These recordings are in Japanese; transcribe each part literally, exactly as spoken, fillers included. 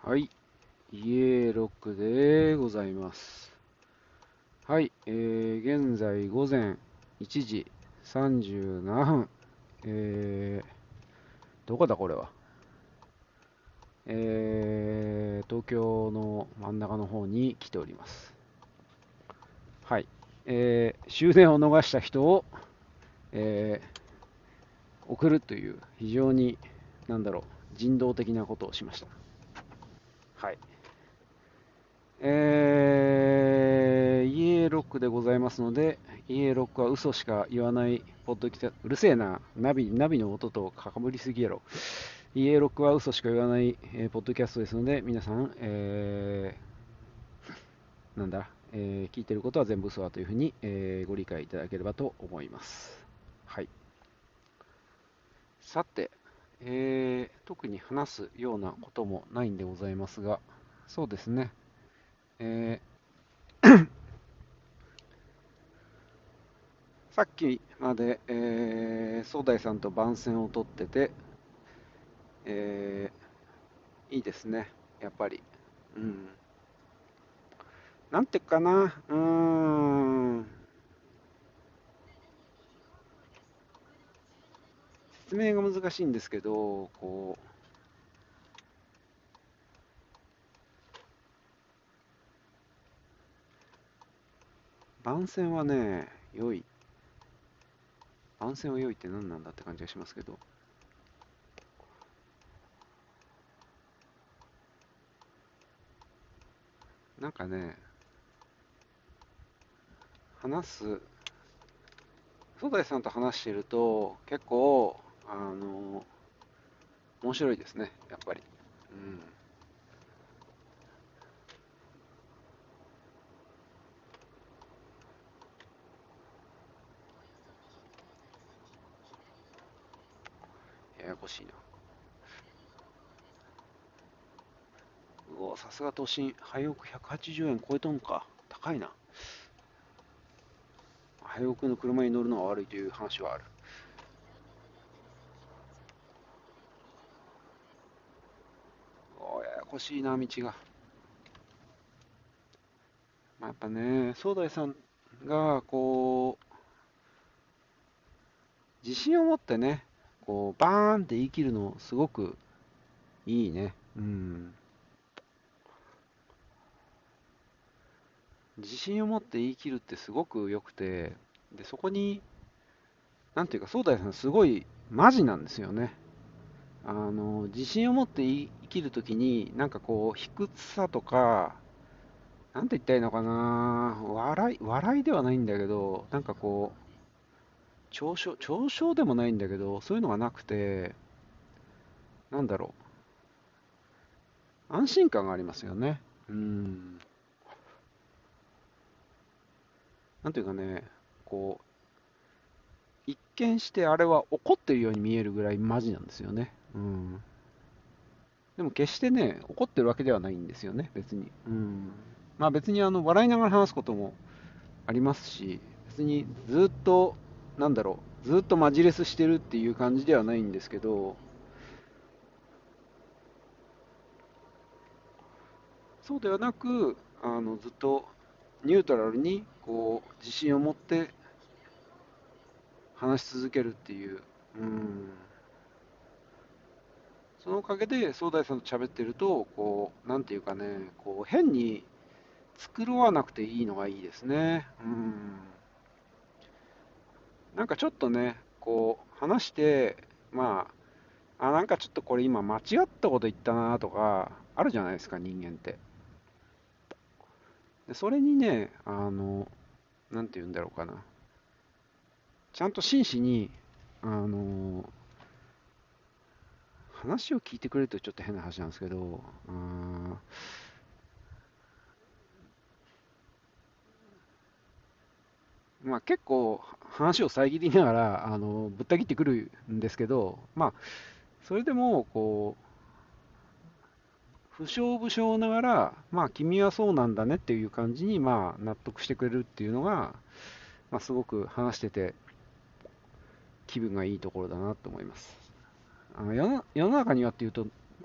はい、イエーロックでございます。はい、えー、現在午前いちじさんじゅうななふん、えー、どこだこれは。えー、東京の真ん中の方に来ております。はい、えー、終電を逃した人を、えー、送るという非常に、なんだろう、人道的なことをしました。はい。えー、イエーロックでございますので、イエーロックは嘘しか言わないポッドキャスト、うるせえな、ナビ、ナビの音とかぶりすぎやろ。イエーロックは嘘しか言わない、えーポッドキャストですので、皆さん、えー、なんだ、えー聞いてることは全部嘘だというふうに、えーご理解いただければと思います。はい。さて、えー特に話すようなこともないんでございますが、そうですね、えーさっきまで、えー、総大さんと番宣を取ってて、えー、いいですね、やっぱり。うん。なんていうかな、うーん、説明が難しいんですけど、こう、番宣はね、良い。番宣は良いって何なんだって感じがしますけど、なんかね、話す、総大さんと話してると、結構、あの、面白いですね、やっぱり。うん。ややこしいな。うお、さすが都心。廃屋ひゃくはちじゅうえん超えとんか。高いな。廃屋の車に乗るのが悪いという話はある。お、ややこしいな、道が。まあ、やっぱね、総大さんが、こう、自信を持ってね、こう、バーンって言い切るの、すごくいいね。うん。自信を持って言い切るってすごく良くて、で、そこに、なんていうか、総大さんすごいマジなんですよね。あの、自信を持って言い切るときに、なんかこう、卑屈さとか、なんて言ったらいいのかな、笑い、笑いではないんだけど、なんかこう、嘲笑、嘲笑でもないんだけど、そういうのがなくて、なんだろう、安心感がありますよね。うん。なんていうかね、こう、一見してあれは怒ってるように見えるぐらいマジなんですよね。うん。でも決してね、怒ってるわけではないんですよね、別に。うん。まあ別にあの、笑いながら話すこともありますし、別にずっと、なんだろう、ずっとマジレスしてるっていう感じではないんですけど、そうではなく、あのずっとニュートラルにこう自信を持って話し続けるっていう、うん、そのおかげで総大さんと喋ってると、こう、なんていうかね、こう変に繕わなくていいのがいいですね。うん、なんかちょっとね、こう話して、まあ、あ、なんかちょっとこれ今間違ったこと言ったなとか、あるじゃないですか、人間って。でそれにね、あの、なんて言うんだろうかな。ちゃんと真摯に、あの、話を聞いてくれるとちょっと変な話なんですけど、あまあ、結構話を遮りながらあのぶった切ってくるんですけど、まあ、それでもこう不詳不詳ながら、まあ、君はそうなんだねっていう感じに、まあ、納得してくれるっていうのが、まあ、すごく話してて気分がいいところだなと思います。あの世の世の中にはっていうと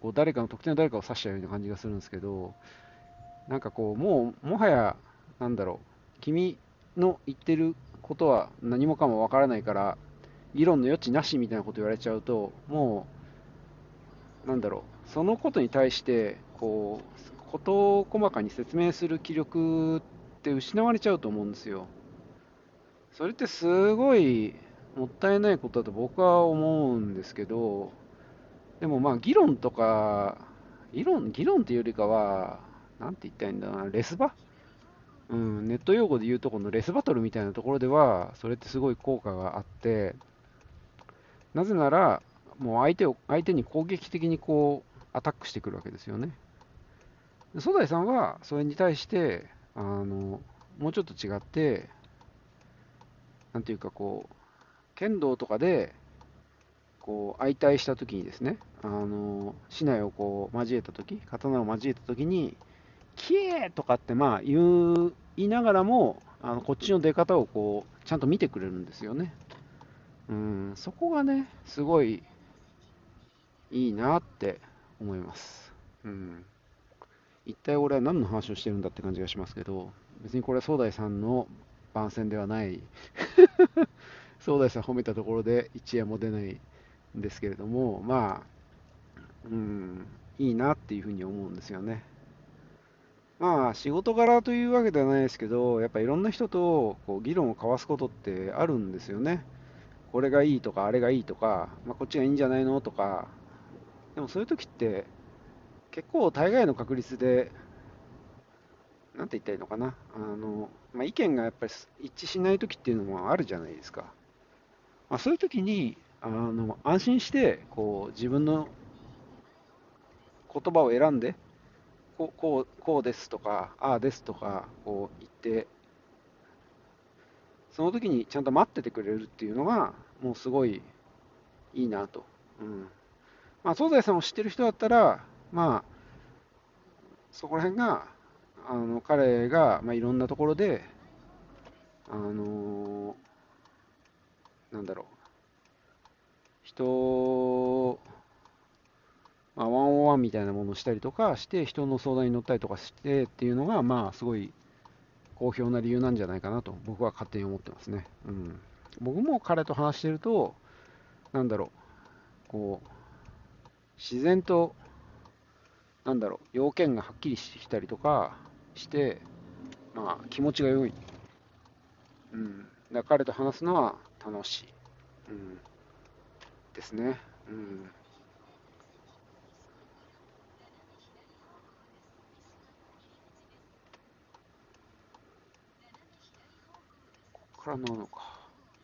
こう誰かの特定の誰かを指したような感じがするんですけど、なんかこう、もう、もはや、なんだろう、君の言ってることは何もかもわからないから、議論の余地なしみたいなこと言われちゃうと、もう、なんだろう、そのことに対して、こう、事細かに説明する気力って失われちゃうと思うんですよ。それってすごいもったいないことだと僕は思うんですけど、でもまあ議論とか、議論、議論っていうよりかは、なんて言ったらいいんだろうな、レスバ、うん、ネット用語で言うとこのレスバトルみたいなところでは、それってすごい効果があって、なぜなら、もう相手を、相手に攻撃的にこう、アタックしてくるわけですよね。で初代さんは、それに対して、あの、もうちょっと違って、なんていうかこう、剣道とかで、こう、相対したときにですね、あの、竹刀をこう、交えたとき、刀を交えたときに、キエーとかってまあ言う、言いながらも、あのこっちの出方をこう、ちゃんと見てくれるんですよね。うん、そこがね、すごいいいなって思います。うん。一体俺は何の話をしてるんだって感じがしますけど、別にこれは総大さんの番宣ではない、総大さん褒めたところで一夜も出ないんですけれども、まあ、うん、いいなっていうふうに思うんですよね。まあ、仕事柄というわけではないですけど、やっぱいろんな人とこう議論を交わすことってあるんですよね。これがいいとか、あれがいいとか、まあ、こっちがいいんじゃないのとか、でもそういう時って結構大概の確率で、なんて言ったらいいのかな、あの、まあ、意見がやっぱり一致しない時っていうのもあるじゃないですか。まあ、そういう時に、あの、安心してこう自分の言葉を選んで、こう、こう、こうですとか、ああですとか、こう言って、その時にちゃんと待っててくれるっていうのが、もうすごいいいなと。うん。まあ、東西さんを知ってる人だったら、まあ、そこら辺が、あの、彼が、まあ、いろんなところで、あのーなんだろう、人、まあ、ワンオンワンみたいなものをしたりとかして、人の相談に乗ったりとかしてっていうのが、まあ、すごい好評な理由なんじゃないかなと、僕は勝手に思ってますね。うん。僕も彼と話してると、なんだろう、こう、自然となんだろう、要件がはっきりしてきたりとかして、まあ、気持ちが良い。うん。だから彼と話すのは楽しい。うん。ですね。うん。ここからなのか。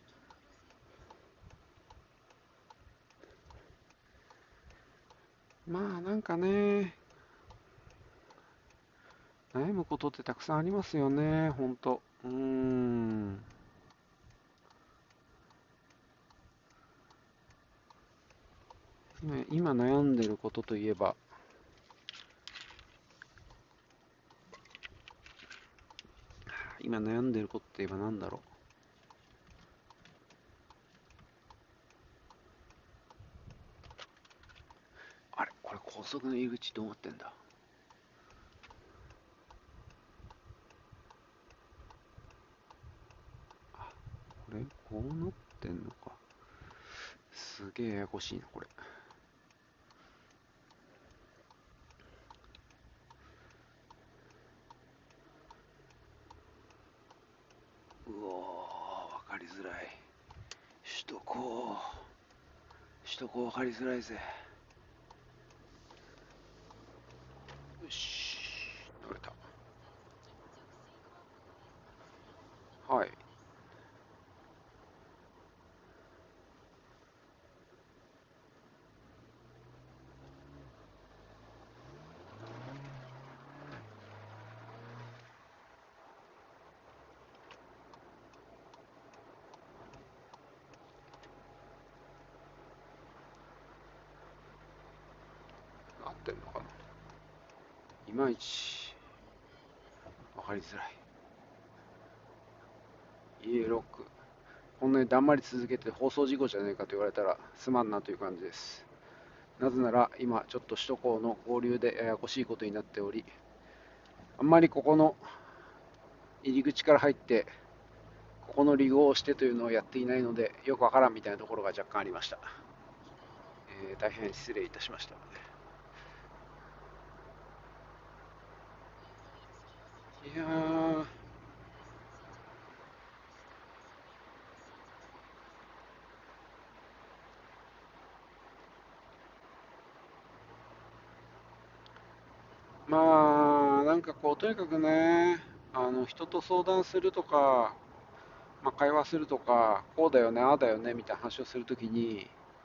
まあ、なんかね、悩むことってたくさんありますよね、ほんと。うーん。今今悩んでることといえば、今悩んでることといえば何だろう。あれ、これ高速の入り口どうなってんだ。あ、これ、こうなってんのか。すげえややこしいな、これ。うおー、わかりづらい。首都高。首都高わかりづらいぜ。よし。乗れた。はい。合ってんのかな。いまいちわかりづらい。イエロック。こんなにだんまり続けて放送事故じゃないかと言われたらすまんなという感じです。 なぜなら今ちょっと首都高の合流でややこしいことになっており、あんまりここの入り口から入ってここのリグをしてというのをやっていないのでよくわからんみたいなところが若干ありました。えー大変失礼いたしました。いやー、まあなんかこうとにかくね、あの人と相談するとか、まあ、会話するとか、こうだよねああだよねみたいな話をするときに、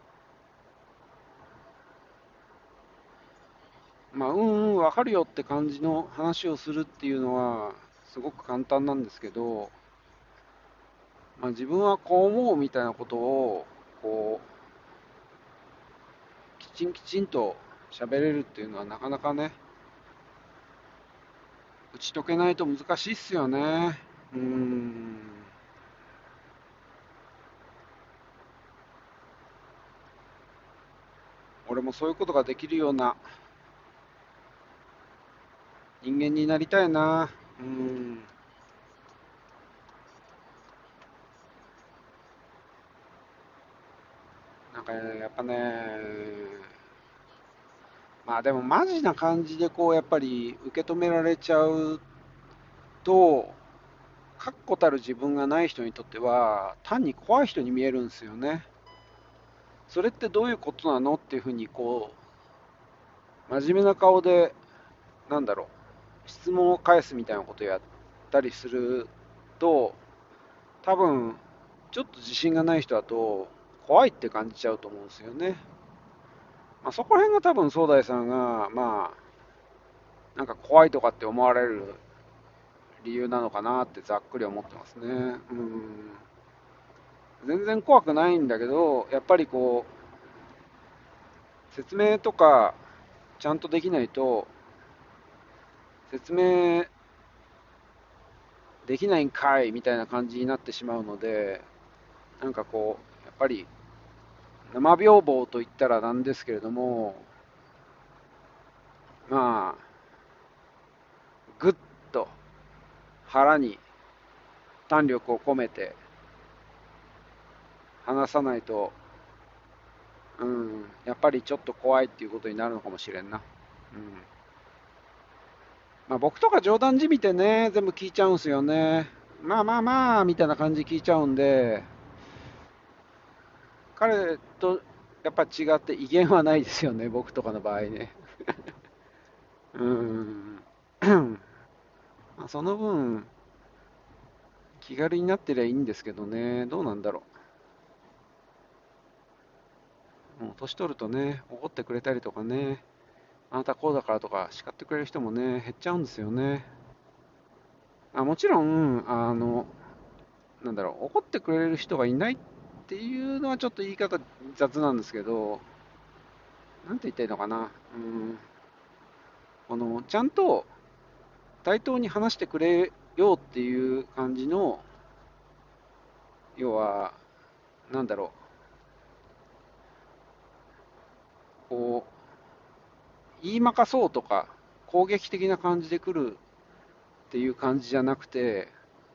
まあ、うんうんわかるよって感じの話をするっていうのはすごく簡単なんですけど、まあ、自分はこう思うみたいなことをこうきちんきちんと喋れるっていうのはなかなかね、打ち解けないと難しいっすよね。うーん。俺もそういうことができるような人間になりたいな。うーん。なんかね、やっぱね、まあでもマジな感じでこうやっぱり受け止められちゃうと、確固たる自分がない人にとっては単に怖い人に見えるんですよね。それってどういうことなのっていうふうにこう真面目な顔でなんだろう質問を返すみたいなことをやったりすると、多分ちょっと自信がない人だと怖いって感じちゃうと思うんですよね。まあ、そこら辺が多分壮大さんがまあなんか怖いとかって思われる理由なのかなってざっくり思ってますね。うん、全然怖くないんだけど、やっぱりこう説明とかちゃんとできないと、説明できないんかいみたいな感じになってしまうので、なんかこうやっぱり生病房と言ったらなんですけれども、まあぐっと腹に胆力を込めて話さないと、うん、やっぱりちょっと怖いっていうことになるのかもしれんな。うん。まあ、僕とか冗談じみてね、全部聞いちゃうんすよね。まあまあまあ、みたいな感じで聞いちゃうんで、彼とやっぱ違って威厳はないですよね、僕とかの場合ね。うん。まあその分、気軽になってりゃいいんですけどね、どうなんだろう。もう年取るとね、怒ってくれたりとかね、あなたこうだからとか叱ってくれる人もね、減っちゃうんですよね。あ、もちろん、あの、なんだろう、怒ってくれる人がいないっていうのはちょっと言い方雑なんですけど、なんて言ったらいいのかな。うん、この、ちゃんと対等に話してくれようっていう感じの、要は、なんだろう、こう、言いまかそうとか、攻撃的な感じで来るっていう感じじゃなくて、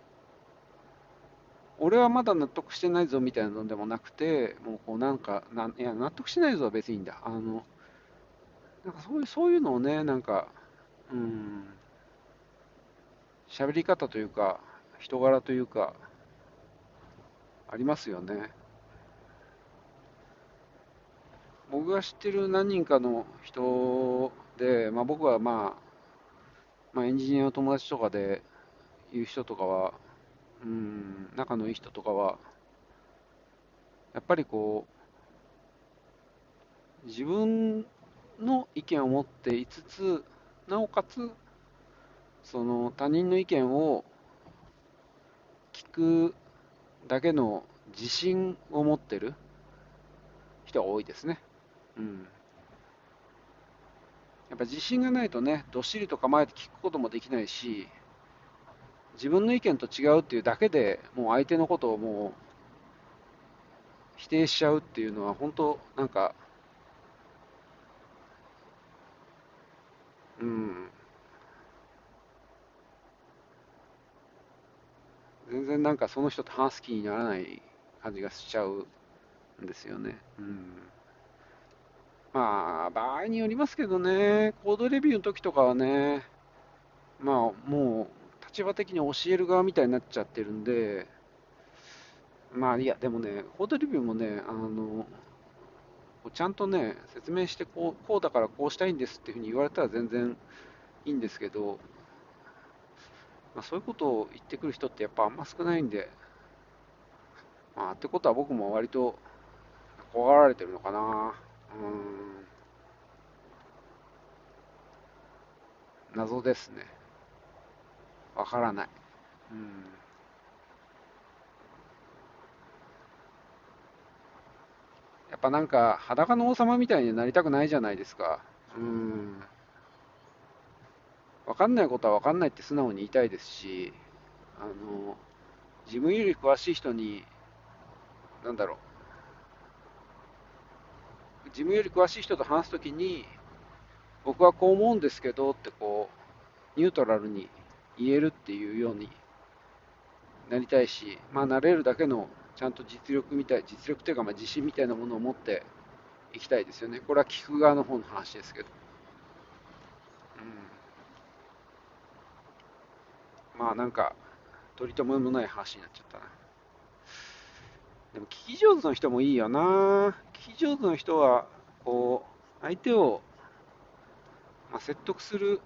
俺はまだ納得してないぞみたいなのでもなくて、もうこうなんか、なんいや、納得してないぞは別にいいんだ。あの、なんかそういう、そういうのをね、なんか、うん、喋り方というか、人柄というか、ありますよね。僕が知ってる何人かの人で、まあ、僕は、まあ、まあエンジニアの友達とかでいう人とかは、うん、仲のいい人とかは、やっぱりこう、自分の意見を持っていつつ、なおかつ、その他人の意見を聞くだけの自信を持ってる人が多いですね。うん。やっぱ自信がないとね、どっしりと構えて聞くこともできないし、自分の意見と違うっていうだけでもう相手のことをもう否定しちゃうっていうのは本当なんかうん、全然なんかその人と話す気にならない感じがしちゃうんですよね。うん。まあ、場合によりますけどね、コードレビューの時とかはね、まあ、もう、立場的に教える側みたいになっちゃってるんで、まあ、いや、でもね、コードレビューもね、あの、ちゃんとね、説明してこう、こうだからこうしたいんですっていうふうに言われたら全然いいんですけど、まあ、そういうことを言ってくる人ってやっぱあんま少ないんで、まあ、ってことは僕も割と怖がられてるのかな。うーん、謎ですね。わからない。うん。やっぱなんか裸の王様みたいになりたくないじゃないですか。うん。わかんないことはわかんないって素直に言いたいですし、あの、自分より詳しい人に、なんだろう、自分より詳しい人と話すときに、僕はこう思うんですけどってこう、ニュートラルに言えるっていうようになりたいし、まあなれるだけのちゃんと実力みたい、実力というかまあ自信みたいなものを持っていきたいですよね。これは聞く側の方の話ですけど。うん。まあなんか、取り留めもない話になっちゃったな。でも聞き上手の人もいいよな。聞き上手の人は、こう、相手を、まあ、説得する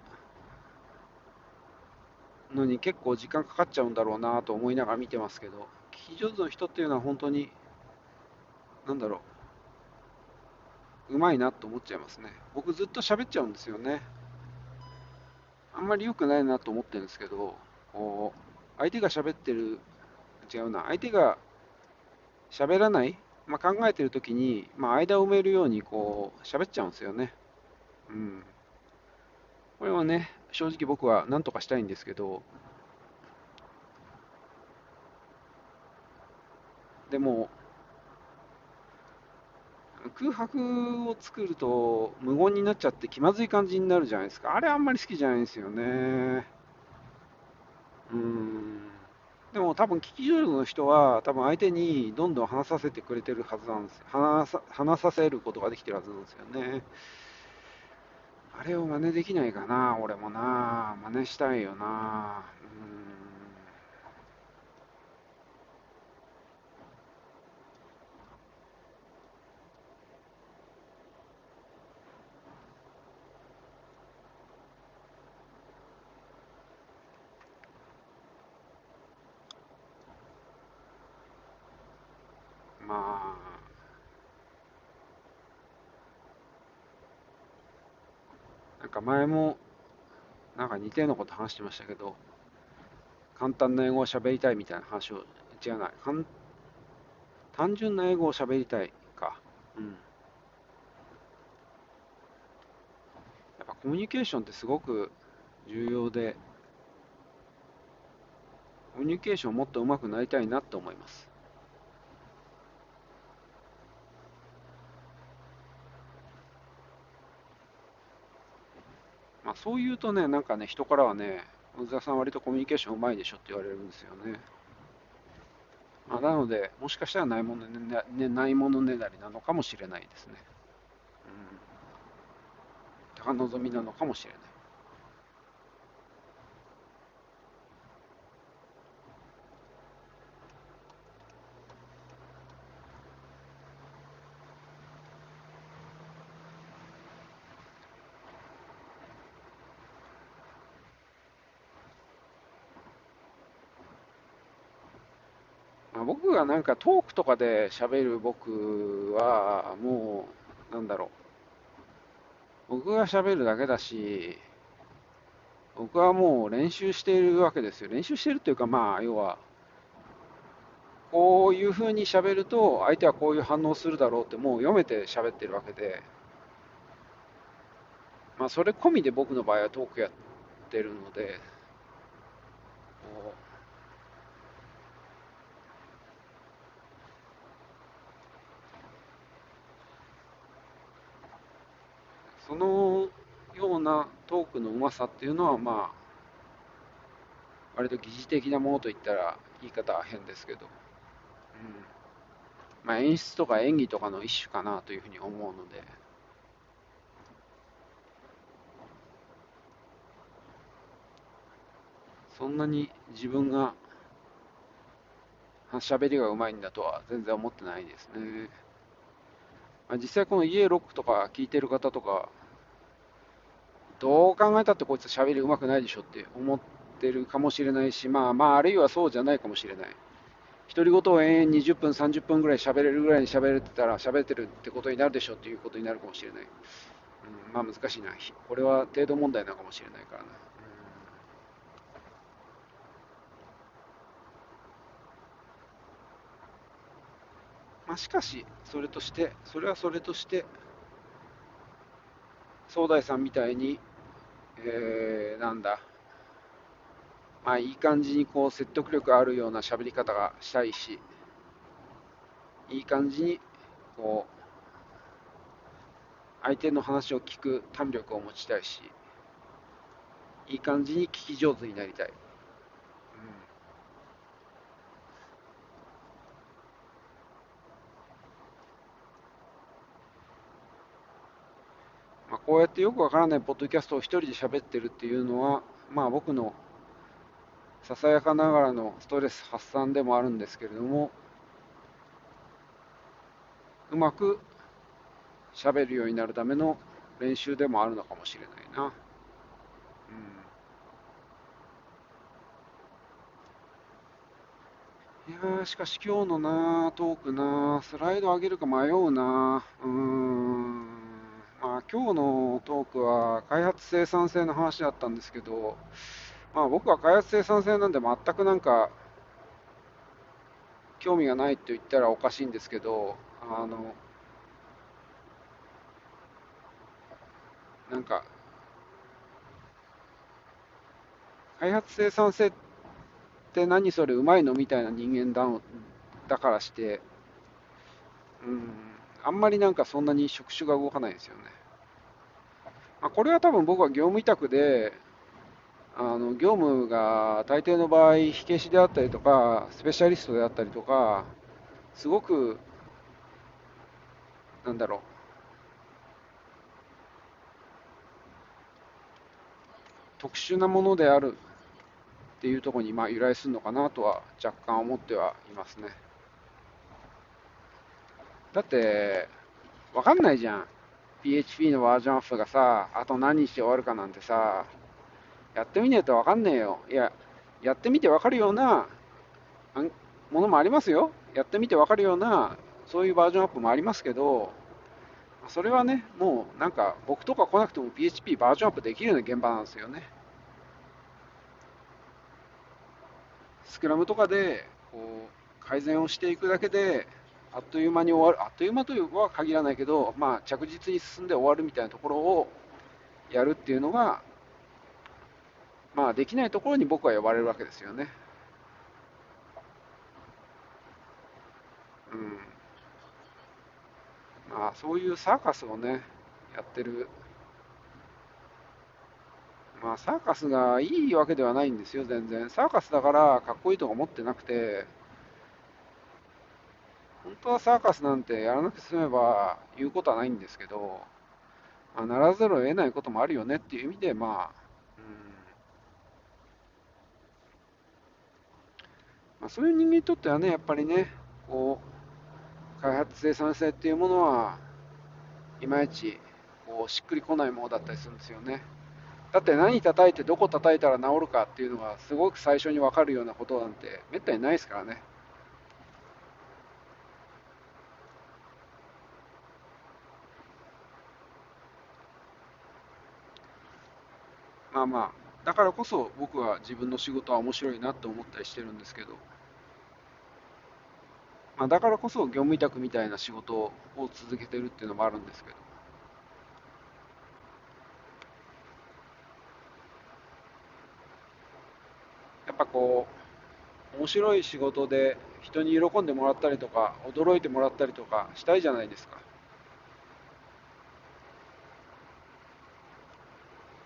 のに結構時間かかっちゃうんだろうなと思いながら見てますけど、聞き上手の人っていうのは本当に、なんだろう、うまいなと思っちゃいますね。僕ずっと喋っちゃうんですよね。あんまり良くないなと思ってるんですけど、こう、相手が喋ってる、違うな、相手が喋らない、まあ、考えてる時に、まあ、間を埋めるようにこう喋っちゃうんですよね。うん。これはね、正直僕は何とかしたいんですけど、でも、空白を作ると無言になっちゃって気まずい感じになるじゃないですか。あれあんまり好きじゃないんですよね。うん。でも多分聞き上手の人は多分相手にどんどん話させてくれてるはずなんです。話さ、話させることができてるはずなんですよね。あれを真似できないかな、俺もな。真似したいよな。うん。まあ、なんか前もなんか似たようなこと話してましたけど、簡単な英語を喋りたいみたいな話を、違うな、単純な英語を喋りたいか。うん。やっぱコミュニケーションってすごく重要で、コミュニケーションをもっと上手くなりたいなと思います。まあそう言うとね、なんかね、人からはね、小沢さん割とコミュニケーション上手いでしょって言われるんですよね。まあ、なので、もしかしたらないものね、ね、ないものねだりなのかもしれないですね。うん。高望みなのかもしれない。まあ、僕がなんかトークとかで喋る僕は、もう、なんだろう。僕が喋るだけだし、僕はもう練習しているわけですよ。練習してるっていうか、まあ、要は、こういう風に喋ると、相手はこういう反応するだろうって、もう読めて喋ってるわけで、まあ、それ込みで僕の場合はトークやってるので、こうそのようなトークのうまさっていうのは、まあ、割と疑似的なものといったら言い方は変ですけど、うんまあ、演出とか演技とかの一種かなというふうに思うので、そんなに自分が喋りがうまいんだとは全然思ってないですね。まあ、実際このイエロックとか聞いてる方とか、どう考えたってこいつ喋りうまくないでしょって思ってるかもしれないし、まあまあ、あるいはそうじゃないかもしれない。独り言を延々にじゅっぷん、さんじゅっぷんぐらい喋れるぐらいに喋れてたら、喋ってるってことになるでしょっていうことになるかもしれない。うん、まあ難しいな。これは程度問題なのかもしれないからな。うんまあしかし、それとして、それはそれとして、総大さんみたいに、えー、なんだ、まあいい感じにこう説得力あるような喋り方がしたいし、いい感じにこう相手の話を聞く胆力を持ちたいし、いい感じに聞き上手になりたい。うんまあ、こうやってよくわからないポッドキャストを一人で喋ってるっていうのは、まあ僕のささやかながらのストレス発散でもあるんですけれども、うまく喋るようになるための練習でもあるのかもしれないな。うん、いやー、しかし今日のなトークなスライド上げるか迷うなうーん。まあ今日のトークは開発生産性の話だったんですけど、まあ僕は開発生産性なんで全くなんか興味がないと言ったらおかしいんですけど、あの、なんか開発生産性って何それうまいのみたいな人間だだからして、うん、あんまりなんかそんなに触手が動かないですよね。まあ、これは多分僕は業務委託で、あの業務が大抵の場合、火消しであったりとか、スペシャリストであったりとか、すごく、なんだろう、特殊なものであるっていうところにまあ由来するのかなとは若干思ってはいますね。だって、わかんないじゃん。ピーエイチピー のバージョンアップがさ、あと何日で終わるかなんてさ、やってみねえとわかんねえよ。いや、やってみてわかるようなものもありますよ。やってみてわかるような、そういうバージョンアップもありますけど、それはね、もうなんか僕とか来なくても ピーエイチピー バージョンアップできるような現場なんですよね。スクラムとかでこう改善をしていくだけで、あっという間に終わる、あっという間というは限らないけど、まあ、着実に進んで終わるみたいなところをやるっていうのが、まあ、できないところに僕は呼ばれるわけですよね。うん。まあ、そういうサーカスをね、やってる。まあ、サーカスがいいわけではないんですよ、全然。サーカスだからかっこいいとか思ってなくて、本当はサーカスなんてやらなくて済めば言うことはないんですけど、まあ、ならざるを得ないこともあるよねっていう意味で、まあ、うんまあ、そういう人間にとってはね、やっぱりね、こう、開発生産性っていうものは、いまいちこうしっくりこないものだったりするんですよね。だって何叩いてどこ叩いたら治るかっていうのがすごく最初に分かるようなことなんてめったにないですからね。まあまあ、だからこそ僕は自分の仕事は面白いなと思ったりしてるんですけど、まあ、だからこそ業務委託みたいな仕事を続けてるっていうのもあるんですけど、やっぱこう、面白い仕事で人に喜んでもらったりとか、驚いてもらったりとかしたいじゃないですか。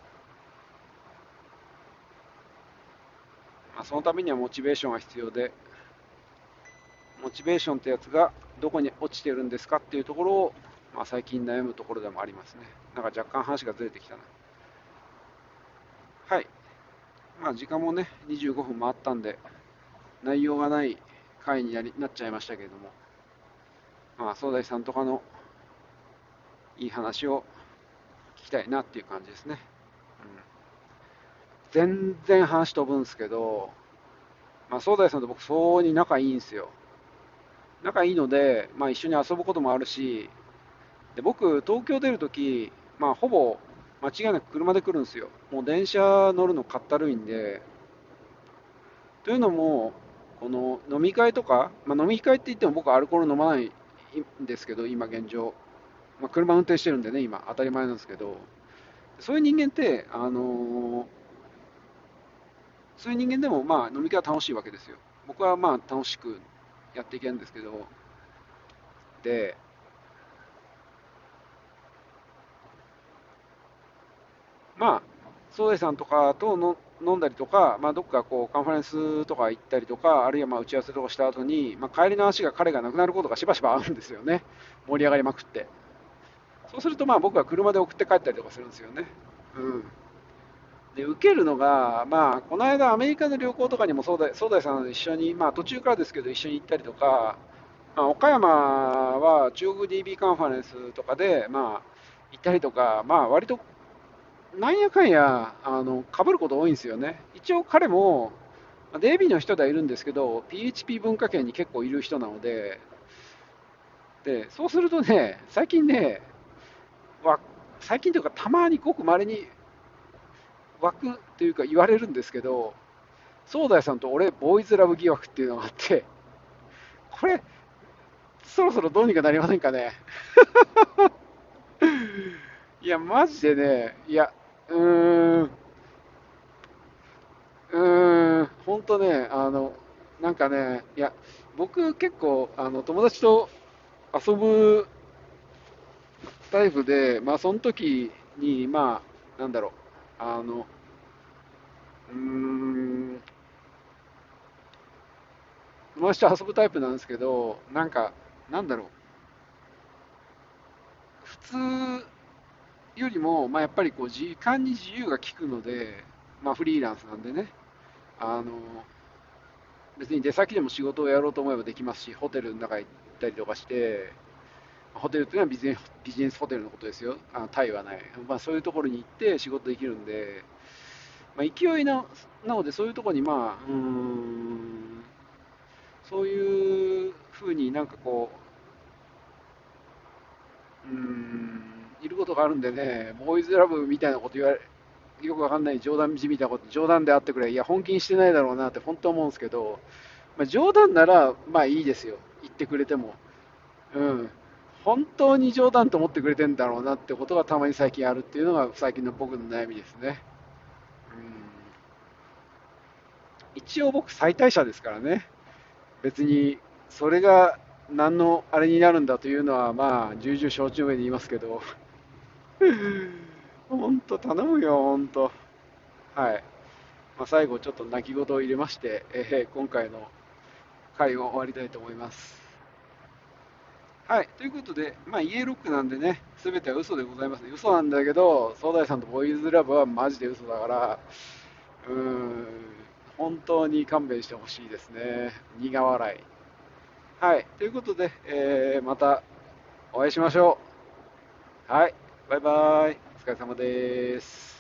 まあ、そのためにはモチベーションが必要で、モチベーションってやつがどこに落ちてるんですかっていうところを、まあ、最近悩むところでもありますね。なんか若干話がずれてきたな。はい。まあ、時間もね、にじゅうごふんもあったんで、内容がない回になりなっちゃいましたけれども、まあ、総大さんとかのいい話を聞きたいなっていう感じですね。うん、全然話飛ぶんですけど、まあ、総大さんと僕、相応に仲いいんですよ。仲いいので、まあ、一緒に遊ぶこともあるし、で僕、東京出るとき、まあ、ほぼ間違いなく車で来るんですよ。もう電車乗るのかったるいんで、というのも、この飲み会とか、まあ、飲み会って言っても僕はアルコール飲まないんですけど、今現状。まあ、車運転してるんでね、今、当たり前なんですけど、そういう人間って、あのーそういう人間でもまあ飲み会は楽しいわけですよ。僕はまあ楽しくやっていけるんですけど、で、まあ、宗大さんとかとの飲んだりとか、まあ、どっかこうカンファレンスとか行ったりとか、あるいはまあ打ち合わせとかした後に、まあ、帰りの足が彼がなくなることがしばしばあるんですよね。盛り上がりまくって。そうするとまあ僕は車で送って帰ったりとかするんですよね。うん。で、受けるのが、まあ、この間アメリカの旅行とかにもそうだ、そうださん一緒に、まあ途中からですけど一緒に行ったりとか、まあ、岡山は中国 ディービー カンファレンスとかで、まあ、行ったりとか、まあ割となんやかんや、あの、被ること多いんですよね。一応彼も、まあデイビーの人ではいるんですけど、ピーエイチピー 文化圏に結構いる人なので、で、そうするとね、最近ね、わ最近というかたまにごく稀に湧くというか言われるんですけど、ソーダイさんと俺、ボーイズラブ疑惑っていうのがあって、これ、そろそろどうにかなりませんかね。いや、マジでね、いや、うーん、うーん、本当ね、あの、なんかね、いや、僕結構、あの、友達と遊ぶタイプで、まあ、その時に、まあ、なんだろう、あの、うーん、友達と遊ぶタイプなんですけど、なんか、なんだろう、普通よりも、まあ、やっぱりこう時間に自由が利くので、まあ、フリーランスなんでね、あの別に出先でも仕事をやろうと思えばできますし、ホテルの中行ったりとかして、ホテルっていうのはビジネスビジネスホテルのことですよ、あのタイはない、まあ、そういうところに行って仕事できるんで、まあ、勢いななので、そういうところに、まあ、うーん、そういうふうになんかこう、うーん、いることがあるんでね、ボーイズラブみたいなこと言われ、よくわかんない冗談じみたこと、冗談であってくれ、いや、本気にしてないだろうなって本当思うんですけど、まあ、冗談なら、まあいいですよ、言ってくれても。うん。本当に冗談と思ってくれてんだろうなってことがたまに最近あるっていうのが最近の僕の悩みですね。うん。一応僕最大者ですからね。別にそれが何のあれになるんだというのはまあ重々承知の上で言いますけど、本当頼むよ、本当。はい。まあ、最後ちょっと泣き言を入れまして、えー今回の回を終わりたいと思います。はい。ということで、まあ、イエロックなんでね、すべては嘘でございますね。嘘なんだけど、総大さんとボーイズラブはマジで嘘だから、うーん、本当に勘弁してほしいですね。苦笑い。はい。ということで、えーまたお会いしましょう。はい。バイバイ。お疲れ様です。